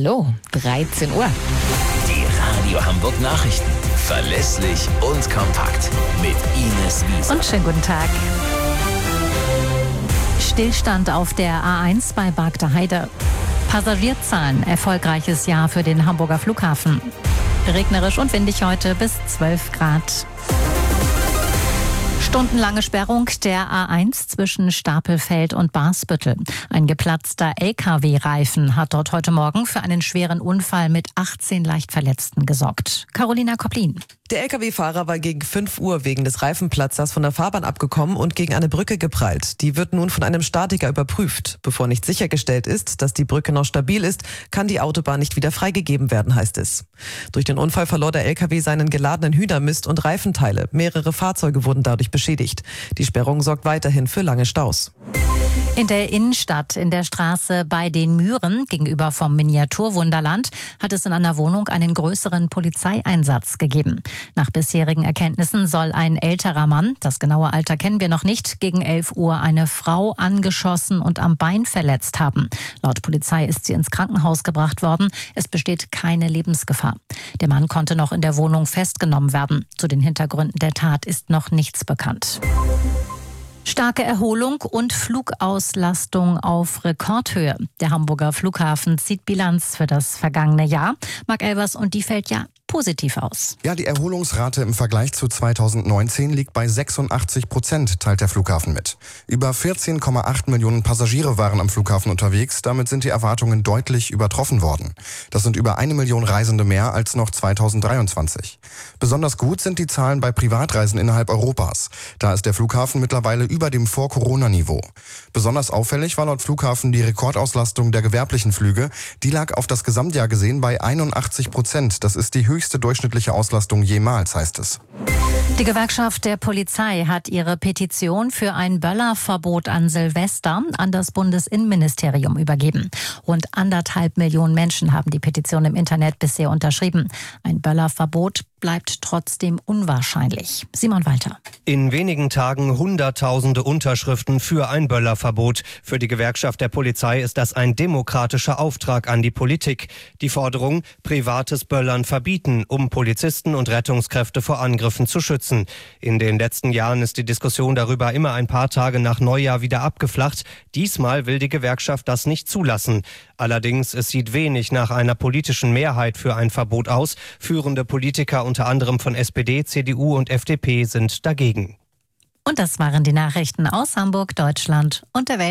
Hallo, 13 Uhr. Die Radio Hamburg Nachrichten. Verlässlich und kompakt. Mit Ines Wiese. Und schönen guten Tag. Stillstand auf der A1 bei Bargter-Heide. Passagierzahlen, erfolgreiches Jahr für den Hamburger Flughafen. Regnerisch und windig heute bis 12 Grad. Stundenlange Sperrung der A1 zwischen Stapelfeld und Barsbüttel. Ein geplatzter LKW-Reifen hat dort heute Morgen für einen schweren Unfall mit 18 Leichtverletzten gesorgt. Carolina Koplin. Der LKW-Fahrer war gegen 5 Uhr wegen des Reifenplatzers von der Fahrbahn abgekommen und gegen eine Brücke geprallt. Die wird nun von einem Statiker überprüft. Bevor nicht sichergestellt ist, dass die Brücke noch stabil ist, kann die Autobahn nicht wieder freigegeben werden, heißt es. Durch den Unfall verlor der LKW seinen geladenen Hühnermist und Reifenteile. Mehrere Fahrzeuge wurden dadurch beschädigt. Die Sperrung sorgt weiterhin für lange Staus. In der Innenstadt, in der Straße bei den Mühren, gegenüber vom Miniaturwunderland, hat es in einer Wohnung einen größeren Polizeieinsatz gegeben. Nach bisherigen Erkenntnissen soll ein älterer Mann, das genaue Alter kennen wir noch nicht, gegen 11 Uhr eine Frau angeschossen und am Bein verletzt haben. Laut Polizei ist sie ins Krankenhaus gebracht worden. Es besteht keine Lebensgefahr. Der Mann konnte noch in der Wohnung festgenommen werden. Zu den Hintergründen der Tat ist noch nichts bekannt. Starke Erholung und Flugauslastung auf Rekordhöhe. Der Hamburger Flughafen zieht Bilanz für das vergangene Jahr. Marc Elvers, und die fällt ja positiv aus. Ja, die Erholungsrate im Vergleich zu 2019 liegt bei 86%, teilt der Flughafen mit. Über 14,8 Millionen Passagiere waren am Flughafen unterwegs. Damit sind die Erwartungen deutlich übertroffen worden. Das sind über 1 Million Reisende mehr als noch 2023. Besonders gut sind die Zahlen bei Privatreisen innerhalb Europas. Da ist der Flughafen mittlerweile über dem Vor-Corona-Niveau. Besonders auffällig war laut Flughafen die Rekordauslastung der gewerblichen Flüge. Die lag auf das Gesamtjahr gesehen bei 81%. Das ist die höchste durchschnittliche Auslastung jemals, heißt es. Die Gewerkschaft der Polizei hat ihre Petition für ein Böllerverbot an Silvester an das Bundesinnenministerium übergeben. Rund 1,5 Millionen Menschen haben die Petition im Internet bisher unterschrieben. Ein Böllerverbot bleibt trotzdem unwahrscheinlich. Simon Walter. In wenigen Tagen Hunderttausende Unterschriften für ein Böllerverbot. Für die Gewerkschaft der Polizei ist das ein demokratischer Auftrag an die Politik. Die Forderung: privates Böllern verbieten, um Polizisten und Rettungskräfte vor Angriffen zu schützen. In den letzten Jahren ist die Diskussion darüber immer ein paar Tage nach Neujahr wieder abgeflacht. Diesmal will die Gewerkschaft das nicht zulassen. Allerdings, es sieht wenig nach einer politischen Mehrheit für ein Verbot aus. Führende Politiker unter anderem von SPD, CDU und FDP sind dagegen. Und das waren die Nachrichten aus Hamburg, Deutschland und der Welt.